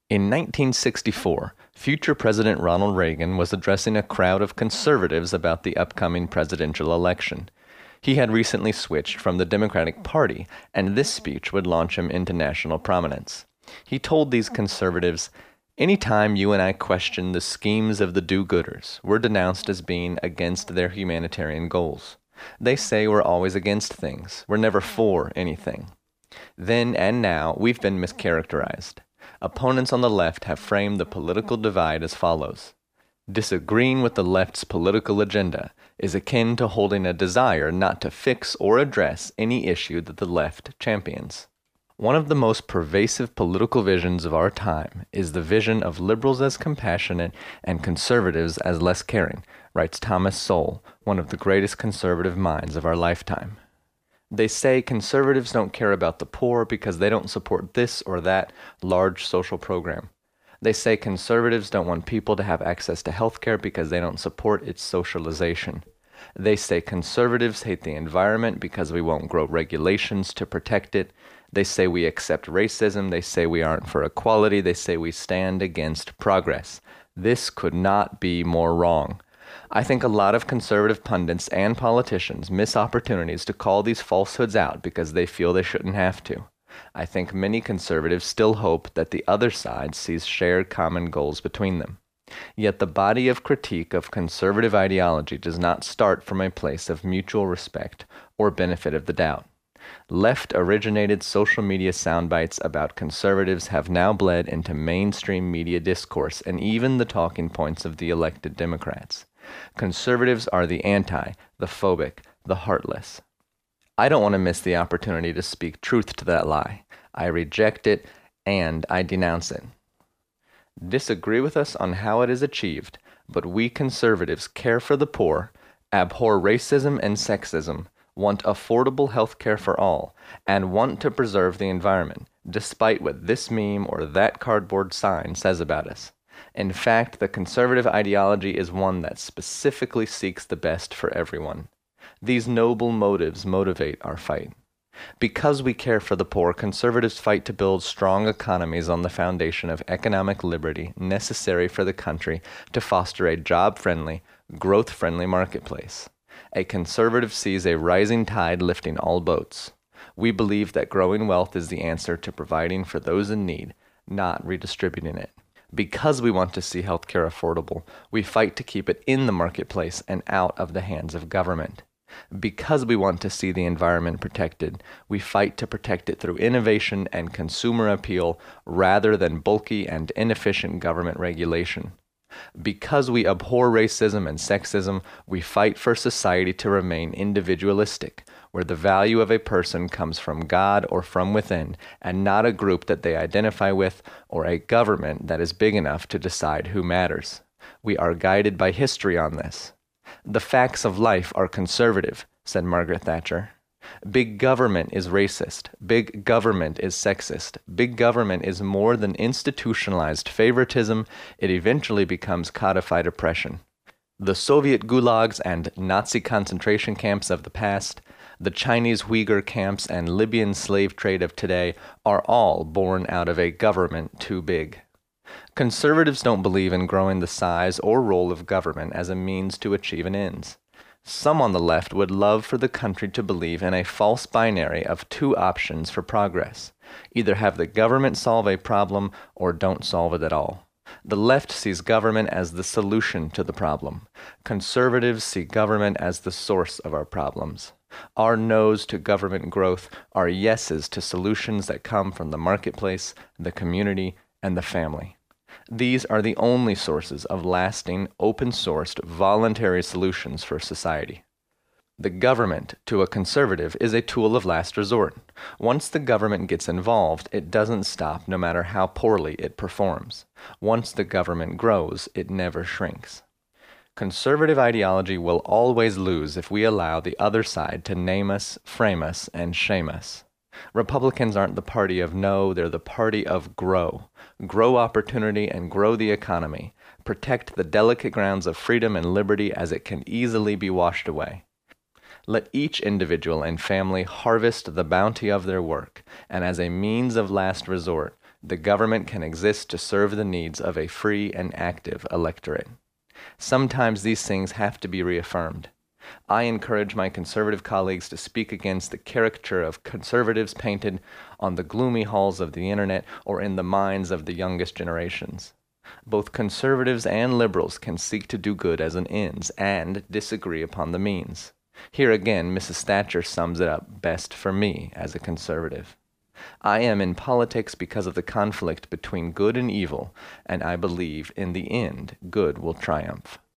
In 1964, future President Ronald Reagan was addressing a crowd of conservatives about the upcoming presidential election. He had recently switched from the Democratic Party, and this speech would launch him into national prominence. He told these conservatives, "Any time you and I question the schemes of the do-gooders, we're denounced as being against their humanitarian goals. They say we're always against things. We're never for anything. Then and now, we've been mischaracterized. Opponents on the left have framed the political divide as follows. Disagreeing with the left's political agenda is akin to holding a desire not to fix or address any issue that the left champions." One of the most pervasive political visions of our time is the vision of liberals as compassionate and conservatives as less caring, writes Thomas Sowell, one of the greatest conservative minds of our lifetime. They say conservatives don't care about the poor because they don't support this or that large social program. They say conservatives don't want people to have access to health care because they don't support its socialization. They say conservatives hate the environment because we won't grow regulations to protect it. They say we accept racism. They say we aren't for equality. They say we stand against progress. This could not be more wrong. I think a lot of conservative pundits and politicians miss opportunities to call these falsehoods out because they feel they shouldn't have to. I think many conservatives still hope that the other side sees shared common goals between them. Yet the body of critique of conservative ideology does not start from a place of mutual respect or benefit of the doubt. Left-originated social media soundbites about conservatives have now bled into mainstream media discourse and even the talking points of the elected Democrats. Conservatives are the anti, the phobic, the heartless. I don't want to miss the opportunity to speak truth to that lie. I reject it and I denounce it. Disagree with us on how it is achieved, but we conservatives care for the poor, abhor racism and sexism, want affordable health care for all, and want to preserve the environment, despite what this meme or that cardboard sign says about us. In fact, the conservative ideology is one that specifically seeks the best for everyone. These noble motives motivate our fight. Because we care for the poor, conservatives fight to build strong economies on the foundation of economic liberty necessary for the country to foster a job-friendly, growth-friendly marketplace. A conservative sees a rising tide lifting all boats. We believe that growing wealth is the answer to providing for those in need, not redistributing it. Because we want to see healthcare affordable, we fight to keep it in the marketplace and out of the hands of government. Because we want to see the environment protected, we fight to protect it through innovation and consumer appeal rather than bulky and inefficient government regulation. Because we abhor racism and sexism, we fight for society to remain individualistic, where the value of a person comes from God or from within, and not a group that they identify with or a government that is big enough to decide who matters. We are guided by history on this. "The facts of life are conservative," said Margaret Thatcher. "Big government is racist. Big government is sexist. Big government is more than institutionalized favoritism. It eventually becomes codified oppression. The Soviet gulags and Nazi concentration camps of the past, the Chinese Uyghur camps and Libyan slave trade of today are all born out of a government too big." Conservatives don't believe in growing the size or role of government as a means to achieve an ends. Some on the left would love for the country to believe in a false binary of two options for progress. Either have the government solve a problem or don't solve it at all. The left sees government as the solution to the problem. Conservatives see government as the source of our problems. Our no's to government growth are yeses to solutions that come from the marketplace, the community, and the family. These are the only sources of lasting, open-sourced, voluntary solutions for society. The government, to a conservative, is a tool of last resort. Once the government gets involved, it doesn't stop no matter how poorly it performs. Once the government grows, it never shrinks. Conservative ideology will always lose if we allow the other side to name us, frame us, and shame us. Republicans aren't the party of no, they're the party of grow. Grow opportunity and grow the economy. Protect the delicate grounds of freedom and liberty as it can easily be washed away. Let each individual and family harvest the bounty of their work, and as a means of last resort, The government can exist to serve the needs of a free and active electorate. Sometimes these things have to be reaffirmed. I encourage my conservative colleagues to speak against the caricature of conservatives painted on the gloomy halls of the internet or in the minds of the youngest generations. Both conservatives and liberals can seek to do good as an ends and disagree upon the means. Here again, Mrs. Thatcher sums it up best for me as a conservative. I am in politics because of the conflict between good and evil, and I believe in the end good will triumph.